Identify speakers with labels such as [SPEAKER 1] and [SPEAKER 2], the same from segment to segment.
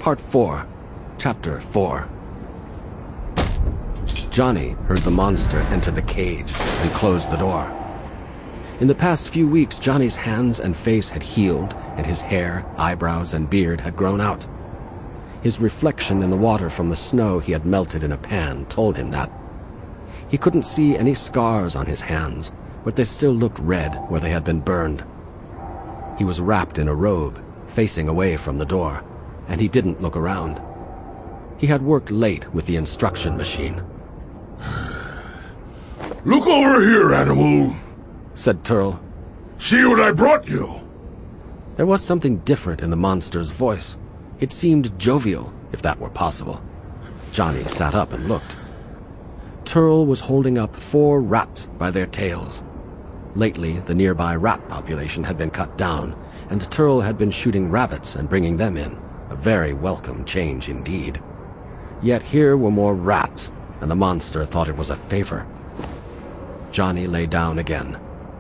[SPEAKER 1] Part 4, Chapter 4. Johnny heard the monster enter the cage and close the door. In the past few weeks, Johnny's hands and face had healed, and his hair, eyebrows, and beard had grown out. His reflection in the water from the snow he had melted in a pan told him that. He couldn't see any scars on his hands, but they still looked red where they had been burned. He was wrapped in a robe, facing away from the door, and he didn't look around. He had worked late with the instruction machine.
[SPEAKER 2] "Look over here, animal,"
[SPEAKER 1] said Turl.
[SPEAKER 2] "See what I brought you."
[SPEAKER 1] There was something different in the monster's voice. It seemed jovial, if that were possible. Johnny sat up and looked. Turl was holding up 4 rats by their tails. Lately, the nearby rat population had been cut down, and Turl had been shooting rabbits and bringing them in, a very welcome change indeed. Yet here were more rats, and the monster thought it was a favor. Johnny lay down again.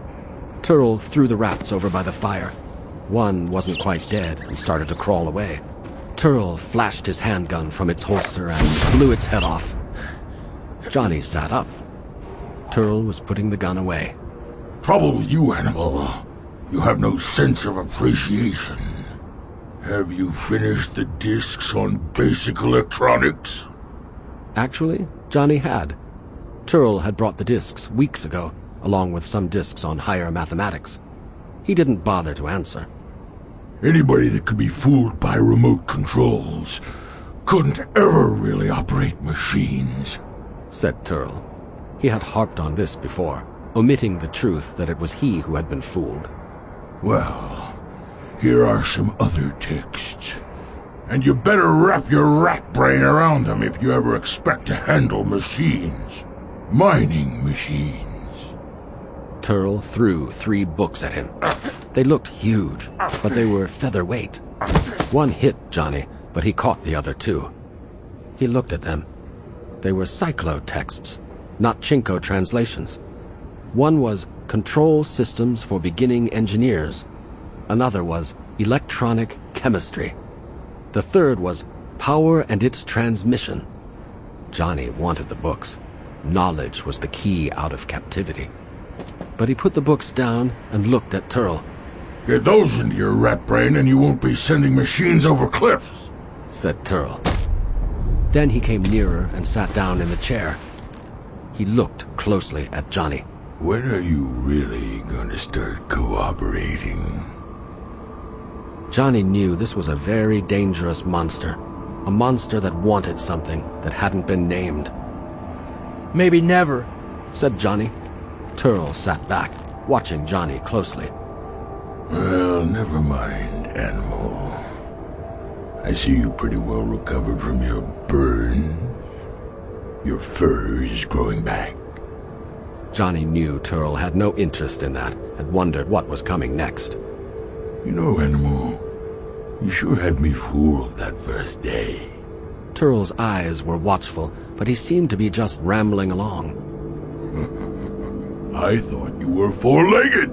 [SPEAKER 1] Turl threw the rats over by the fire. One wasn't quite dead and started to crawl away. Turl flashed his handgun from its holster and blew its head off. Johnny sat up. Turl was putting the gun away.
[SPEAKER 2] "Trouble with you, animal. You have no sense of appreciation. Have you finished the discs on basic electronics?"
[SPEAKER 1] Actually, Johnny had. Turl had brought the discs weeks ago, along with some discs on higher mathematics. He didn't bother to answer.
[SPEAKER 2] "Anybody that could be fooled by remote controls couldn't ever really operate machines,"
[SPEAKER 1] said Turl. He had harped on this before, omitting the truth that it was he who had been fooled.
[SPEAKER 2] "Well, here are some other texts, and you better wrap your rat brain around them if you ever expect to handle machines. Mining machines."
[SPEAKER 1] Turl threw 3 books at him. They looked huge, but they were featherweight. One hit Johnny, but he caught the other 2. He looked at them. They were cyclo texts, not Chinko translations. One was Control Systems for Beginning Engineers. Another was Electronic Chemistry. The third was Power and Its Transmission. Johnny wanted the books. Knowledge was the key out of captivity. But he put the books down and looked at Turl.
[SPEAKER 2] "Get those into your rat brain and you won't be sending machines over cliffs,"
[SPEAKER 1] said Turl. Then he came nearer and sat down in the chair. He looked closely at Johnny.
[SPEAKER 2] "When are you really gonna start cooperating?"
[SPEAKER 1] Johnny knew this was a very dangerous monster. A monster that wanted something that hadn't been named.
[SPEAKER 3] "Maybe never,"
[SPEAKER 1] said Johnny. Turl sat back, watching Johnny closely.
[SPEAKER 2] "Well, never mind, animal. I see you pretty well recovered from your burn. Your fur is growing back."
[SPEAKER 1] Johnny knew Turl had no interest in that and wondered what was coming next.
[SPEAKER 2] "You know, animal, you sure had me fooled that first day."
[SPEAKER 1] Turl's eyes were watchful, but he seemed to be just rambling along.
[SPEAKER 2] "I thought you were 4-legged."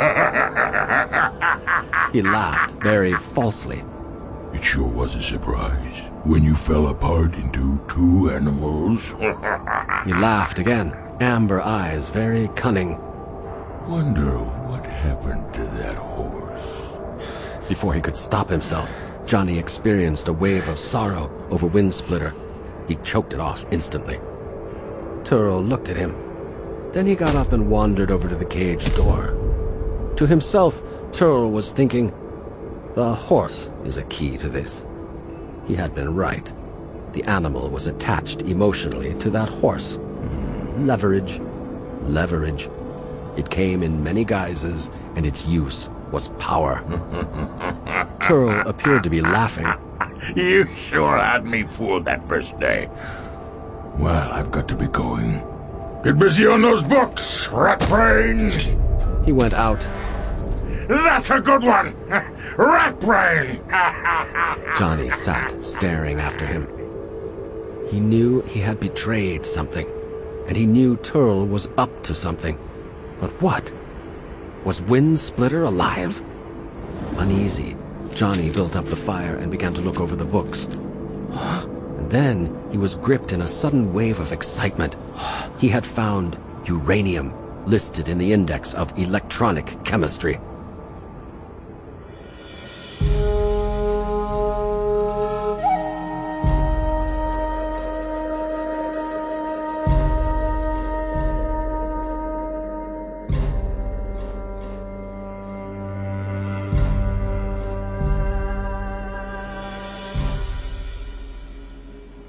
[SPEAKER 1] He laughed very falsely.
[SPEAKER 2] "It sure was a surprise when you fell apart into 2 animals."
[SPEAKER 1] He laughed again, amber eyes very cunning.
[SPEAKER 2] "Wonder what happened to that horse."
[SPEAKER 1] Before he could stop himself, Johnny experienced a wave of sorrow over Windsplitter. He choked it off instantly. Turl looked at him. Then he got up and wandered over to the cage door. To himself, Turl was thinking, the horse is a key to this. He had been right. The animal was attached emotionally to that horse. Leverage. Leverage. It came in many guises, and its use was power. Turl appeared to be laughing.
[SPEAKER 2] "You sure had me fooled that first day. Well, I've got to be going. Get busy on those books, rat brain."
[SPEAKER 1] He went out.
[SPEAKER 2] "That's a good one! Rat brain!"
[SPEAKER 1] Johnny sat, staring after him. He knew he had betrayed something, and he knew Turl was up to something. But what? Was Windsplitter alive? Uneasy, Johnny built up the fire and began to look over the books. And then he was gripped in a sudden wave of excitement. He had found uranium listed in the index of electronic chemistry.